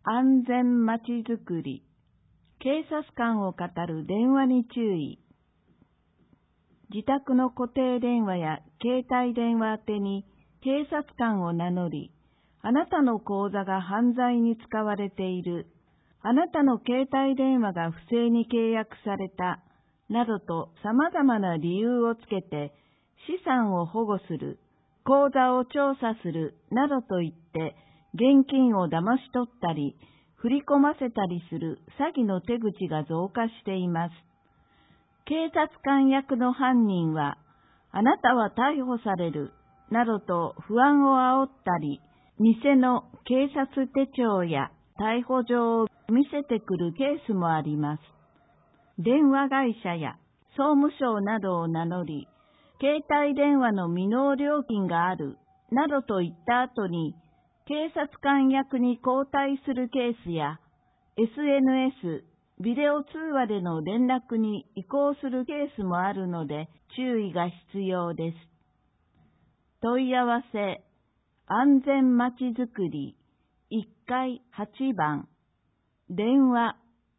安全まちづくり。警察官を語る電話に注意。自宅の固定電話や携帯電話宛てに警察官を名乗り、あなたの口座が犯罪に使われている、あなたの携帯電話が不正に契約された、などと様々な理由をつけて資産を保護する、口座を調査する、などと言って現金を騙し取ったり、振り込ませたりする詐欺の手口が増加しています。警察官役の犯人は、あなたは逮捕される、などと不安を煽ったり、偽の警察手帳や逮捕状を見せてくるケースもあります。電話会社や総務省などを名乗り、携帯電話の未納料金がある、などと言った後に、警察官役に交代するケースや、SNS、ビデオ通話での連絡に移行するケースもあるので注意が必要です。問い合わせ、安全まちづくり、1階8番、電話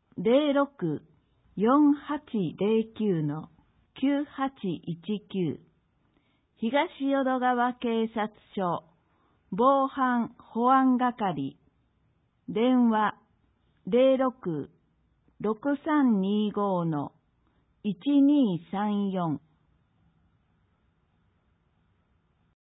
06-4809-9819、東淀川警察署、防犯保安係、電話 06-6325-1234